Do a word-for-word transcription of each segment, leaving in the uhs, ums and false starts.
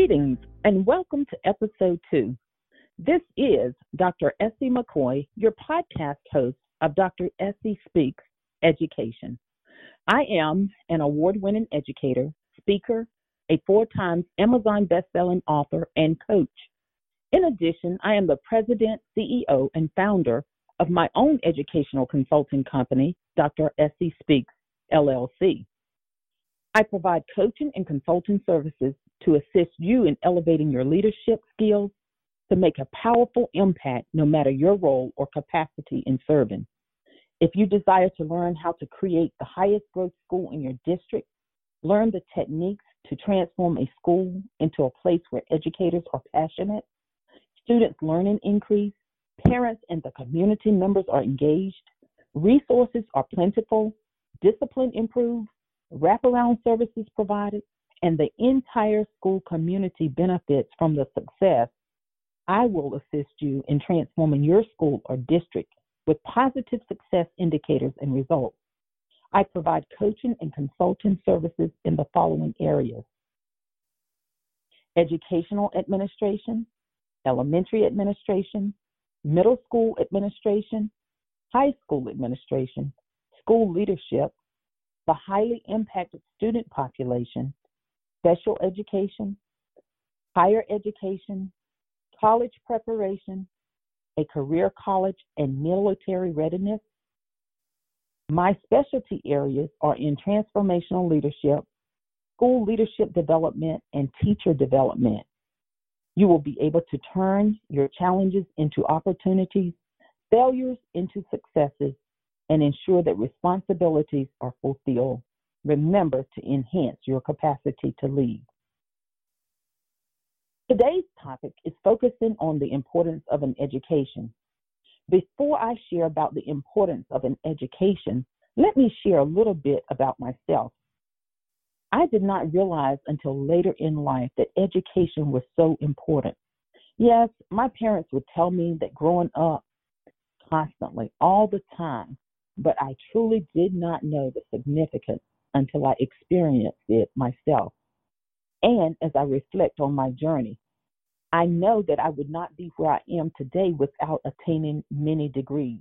Greetings and welcome to episode two. This is Doctor Essie McCoy, your podcast host of Doctor Essie Speaks Education. I am an award-winning educator, speaker, a four-time Amazon best-selling author, and coach. In addition, I am the president, C E O, and founder of my own educational consulting company, Doctor Essie Speaks, L L C. I provide coaching and consulting services to assist you in elevating your leadership skills to make a powerful impact no matter your role or capacity in serving. If you desire to learn how to create the highest growth school in your district, learn the techniques to transform a school into a place where educators are passionate, students' learning increase, parents and the community members are engaged, resources are plentiful, discipline improves, wraparound services provided, and the entire school community benefits from the success, I will assist you in transforming your school or district with positive success indicators and results. I provide coaching and consulting services in the following areas: educational administration, elementary administration, middle school administration, high school administration, school leadership, the highly impacted student population, special education, higher education, college preparation, a career college, and military readiness. My specialty areas are in transformational leadership, school leadership development, and teacher development. You will be able to turn your challenges into opportunities, failures into successes, and ensure that responsibilities are fulfilled. Remember to enhance your capacity to lead. Today's topic is focusing on the importance of an education. Before I share about the importance of an education, let me share a little bit about myself. I did not realize until later in life that education was so important. Yes, my parents would tell me that growing up constantly, all the time, but I truly did not know the significance until I experienced it myself. And as I reflect on my journey, I know that I would not be where I am today without attaining many degrees.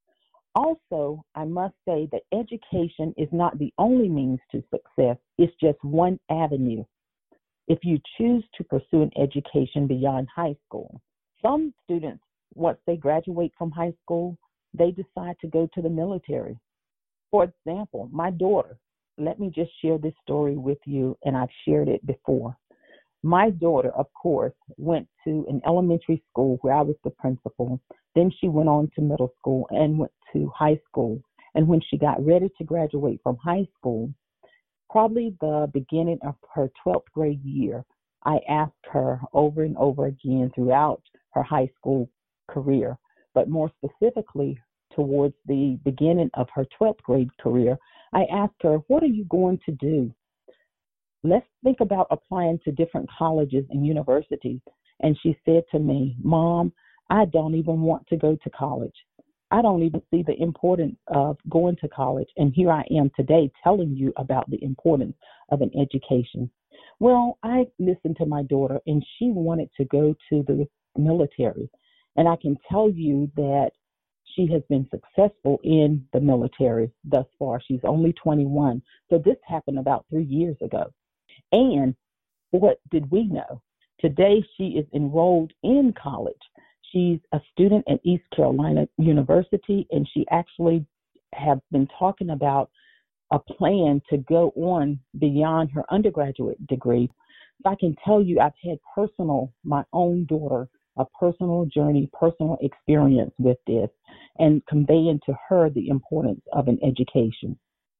Also, I must say that education is not the only means to success. It's just one avenue if you choose to pursue an education beyond high school. Some students, once they graduate from high school, they decide to go to the military. For example, my daughter, let me just share this story with you, and I've shared it before. My daughter, of course, went to an elementary school where I was the principal. Then she went on to middle school and went to high school. And when she got ready to graduate from high school, probably the beginning of her twelfth grade year, I asked her over and over again throughout her high school career, but more specifically towards the beginning of her twelfth grade career, I asked her, what are you going to do? Let's think about applying to different colleges and universities. And she said to me, Mom, I don't even want to go to college. I don't even see the importance of going to college. And here I am today telling you about the importance of an education. Well, I listened to my daughter, and she wanted to go to the military. And I can tell you that she has been successful in the military thus far. She's only twenty-one. So this happened about three years ago. And what did we know? Today, she is enrolled in college. She's a student at East Carolina University, and she actually have been talking about a plan to go on beyond her undergraduate degree. So I can tell you I've had personal, my own daughter, a personal journey, personal experience with this, and conveying to her the importance of an education.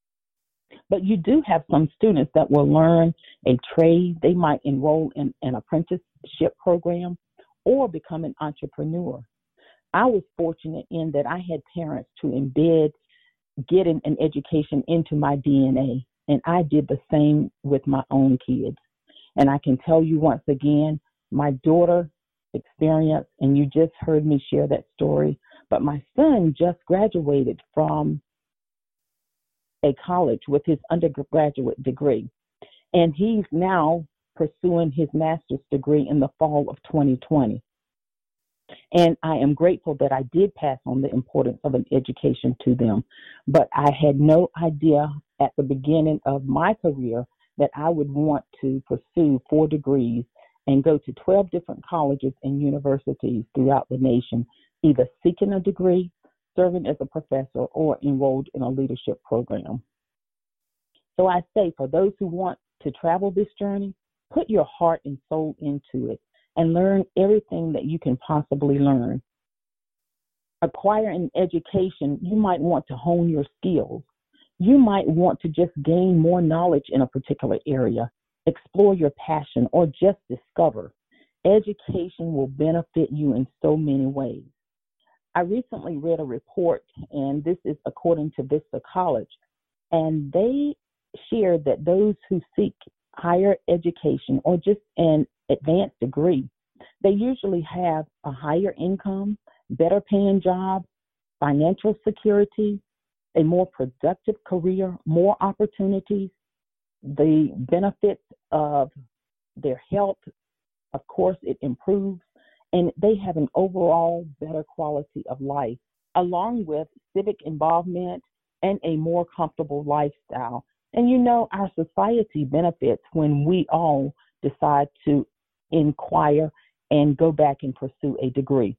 But you do have some students that will learn a trade. They might enroll in an apprenticeship program or become an entrepreneur. I was fortunate in that I had parents to embed getting an education into my D N A, and I did the same with my own kids. And I can tell you once again, my daughter experience, and you just heard me share that story, but my son just graduated from a college with his undergraduate degree. And he's now pursuing his master's degree in the fall of twenty twenty. And I am grateful that I did pass on the importance of an education to them. But I had no idea at the beginning of my career that I would want to pursue four degrees and go to twelve different colleges and universities throughout the nation, either seeking a degree, serving as a professor, or enrolled in a leadership program. So I say, for those who want to travel this journey, put your heart and soul into it and learn everything that you can possibly learn. Acquire an education, you might want to hone your skills. You might want to just gain more knowledge in a particular area, explore your passion, or just discover. Education will benefit you in so many ways. I recently read a report, and this is according to Vista College, and they shared that those who seek higher education or just an advanced degree, they usually have a higher income, better paying job, financial security, a more productive career, more opportunities, the benefits of their health, of course, it improves, and they have an overall better quality of life, along with civic involvement and a more comfortable lifestyle. And you know, our society benefits when we all decide to inquire and go back and pursue a degree.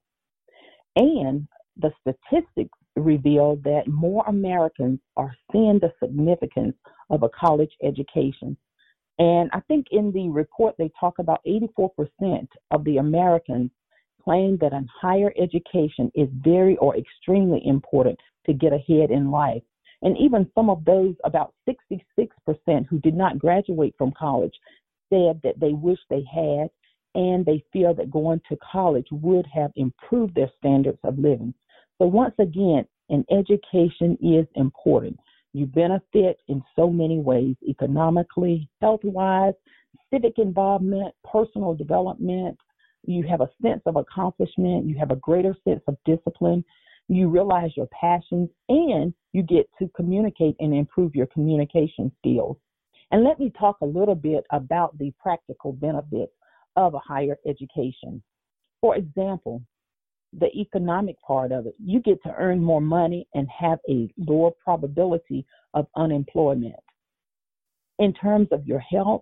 And the statistics reveal that more Americans are seeing the significance of a college education. And I think in the report they talk about eighty-four percent of the Americans claim that a higher education is very or extremely important to get ahead in life. And even some of those, about sixty-six percent who did not graduate from college, said that they wish they had, and they feel that going to college would have improved their standards of living. So once again, an education is important. You benefit in so many ways, economically, health-wise, civic involvement, personal development. You have a sense of accomplishment. You have a greater sense of discipline. You realize your passions, and you get to communicate and improve your communication skills. And let me talk a little bit about the practical benefits of a higher education. For example, the economic part of it, you get to earn more money and have a lower probability of unemployment. In terms of your health,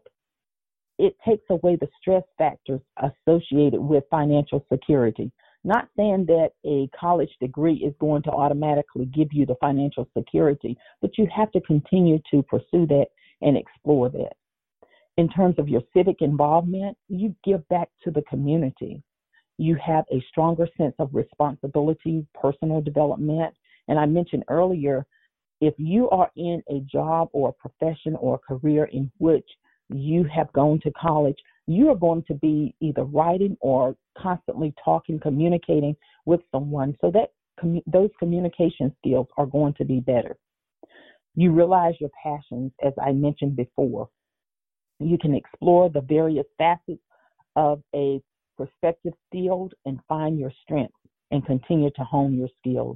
it takes away the stress factors associated with financial security. Not saying that a college degree is going to automatically give you the financial security, but you have to continue to pursue that and explore that. In terms of your civic involvement, you give back to the community. You have a stronger sense of responsibility, personal development. And I mentioned earlier, if you are in a job or a profession or a career in which you have gone to college, you are going to be either writing or constantly talking, communicating with someone. So that commu- those communication skills are going to be better. You realize your passions, as I mentioned before. You can explore the various facets of a prospective field and find your strengths and continue to hone your skills.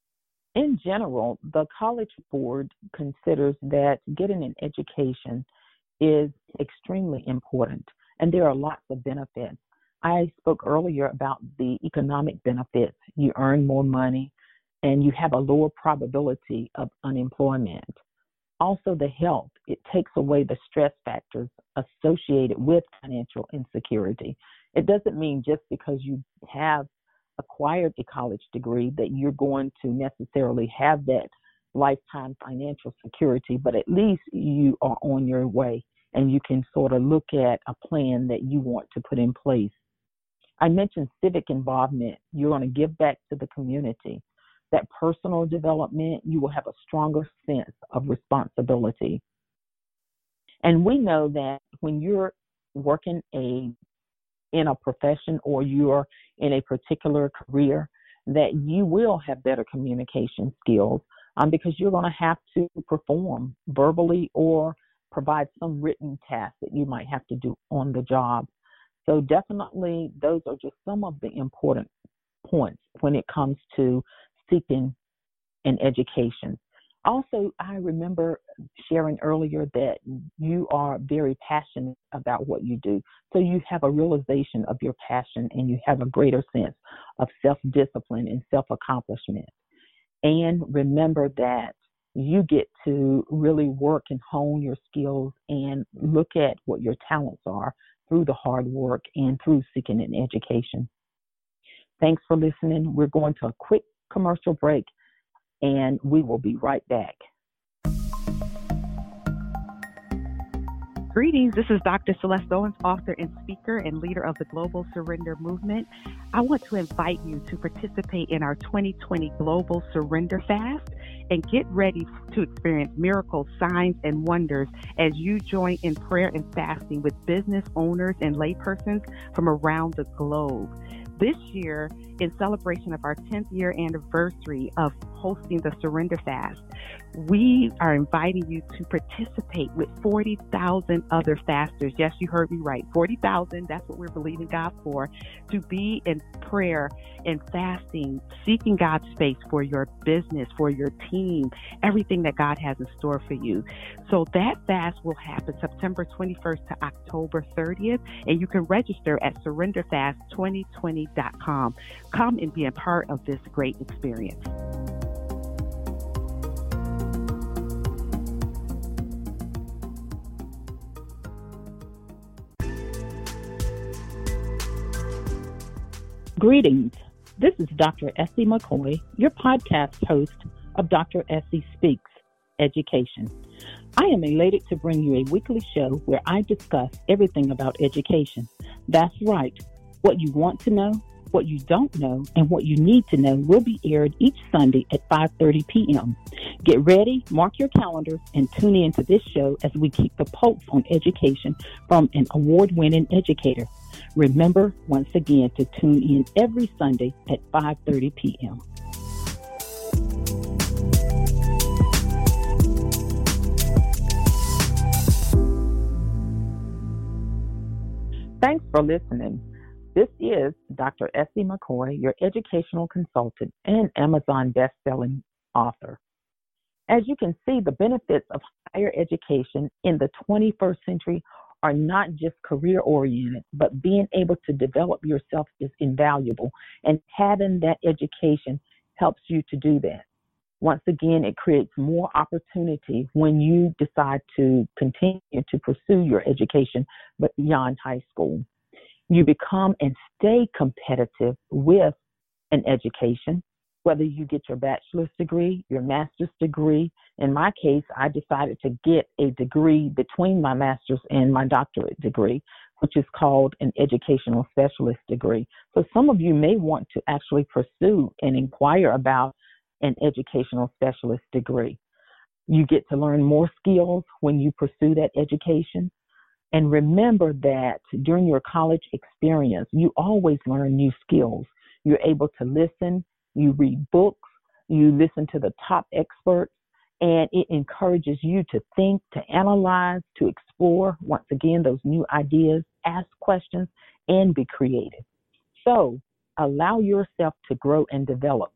In general, the College Board considers that getting an education is extremely important, and there are lots of benefits. I spoke earlier about the economic benefits. You earn more money, and you have a lower probability of unemployment. Also, the health, it takes away the stress factors associated with financial insecurity. It doesn't mean just because you have acquired a college degree that you're going to necessarily have that lifetime financial security, but at least you are on your way and you can sort of look at a plan that you want to put in place. I mentioned civic involvement. You're going to give back to the community. That personal development, you will have a stronger sense of responsibility. And we know that when you're working a in a profession or you're in a particular career, that you will have better communication skills um, because you're going to have to perform verbally or provide some written tasks that you might have to do on the job. So definitely those are just some of the important points when it comes to seeking an education. Also, I remember sharing earlier that you are very passionate about what you do. So you have a realization of your passion and you have a greater sense of self-discipline and self-accomplishment. And remember that you get to really work and hone your skills and look at what your talents are through the hard work and through seeking an education. Thanks for listening. We're going to a quick commercial break and we will be right back. Greetings, this is Doctor Celeste Owens, author and speaker and leader of the Global Surrender Movement. I want to invite you to participate in our twenty twenty Global Surrender Fast and get ready to experience miracles, signs, and wonders as you join in prayer and fasting with business owners and laypersons from around the globe. This year, in celebration of our tenth year anniversary of hosting the Surrender Fast, we are inviting you to participate with forty thousand other fasters. Yes, you heard me right. forty thousand, that's what we're believing God for, to be in prayer and fasting, seeking God's face for your business, for your team, everything that God has in store for you. So that fast will happen September twenty-first to October thirtieth, and you can register at surrender fast twenty twenty dot com. Come and be a part of this great experience. Greetings. This is Doctor Essie McCoy, your podcast host of Doctor Essie Speaks Education. I am elated to bring you a weekly show where I discuss everything about education. That's right. What you want to know, what you don't know, and what you need to know will be aired each Sunday at five thirty p.m. Get ready, mark your calendars, and tune in to this show as we keep the pulse on education from an award-winning educator. Remember, once again, to tune in every Sunday at five thirty p.m. Thanks for listening. This is Doctor Essie McCoy, your educational consultant and Amazon best-selling author. As you can see, the benefits of higher education in the twenty-first century are not just career-oriented, but being able to develop yourself is invaluable, and having that education helps you to do that. Once again, it creates more opportunity when you decide to continue to pursue your education, but beyond high school. You become and stay competitive with an education, whether you get your bachelor's degree, your master's degree. In my case, I decided to get a degree between my master's and my doctorate degree, which is called an educational specialist degree. So some of you may want to actually pursue and inquire about an educational specialist degree. You get to learn more skills when you pursue that education. And remember that during your college experience, you always learn new skills. You're able to listen, you read books, you listen to the top experts, and it encourages you to think, to analyze, to explore, once again, those new ideas, ask questions, and be creative. So allow yourself to grow and develop.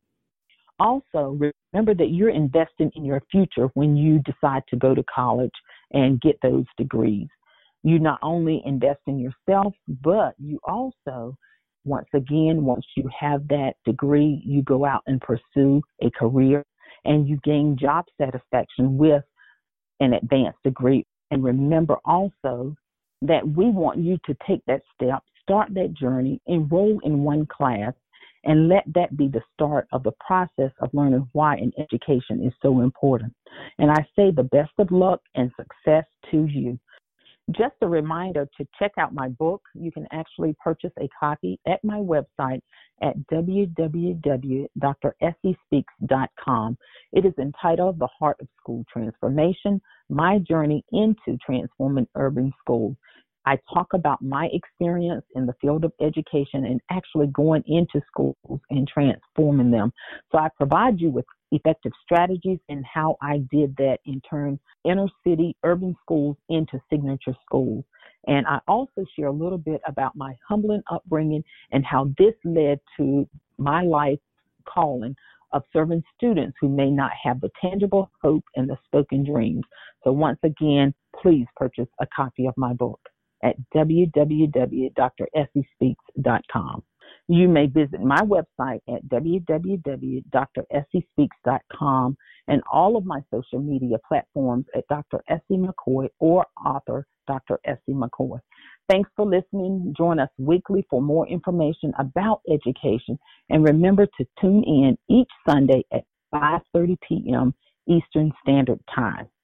Also, remember that you're investing in your future when you decide to go to college and get those degrees. You not only invest in yourself, but you also, once again, once you have that degree, you go out and pursue a career and you gain job satisfaction with an advanced degree. And remember also that we want you to take that step, start that journey, enroll in one class, and let that be the start of the process of learning why an education is so important. And I say the best of luck and success to you. Just a reminder to check out my book. You can actually purchase a copy at my website at w w w dot dr essie speaks dot com. It is entitled The Heart of School Transformation, My Journey into Transforming Urban Schools. I talk about my experience in the field of education and actually going into schools and transforming them. So I provide you with effective strategies and how I did that in terms of inner city urban schools into signature schools. And I also share a little bit about my humbling upbringing and how this led to my life calling of serving students who may not have the tangible hope and the spoken dreams. So once again, please purchase a copy of my book at w w w dot dr essie speaks dot com. You may visit my website at w w w dot dr essie speaks dot com and all of my social media platforms at Doctor Essie McCoy or author Doctor Essie McCoy. Thanks for listening. Join us weekly for more information about education. And remember to tune in each Sunday at five thirty p.m. Eastern Standard Time.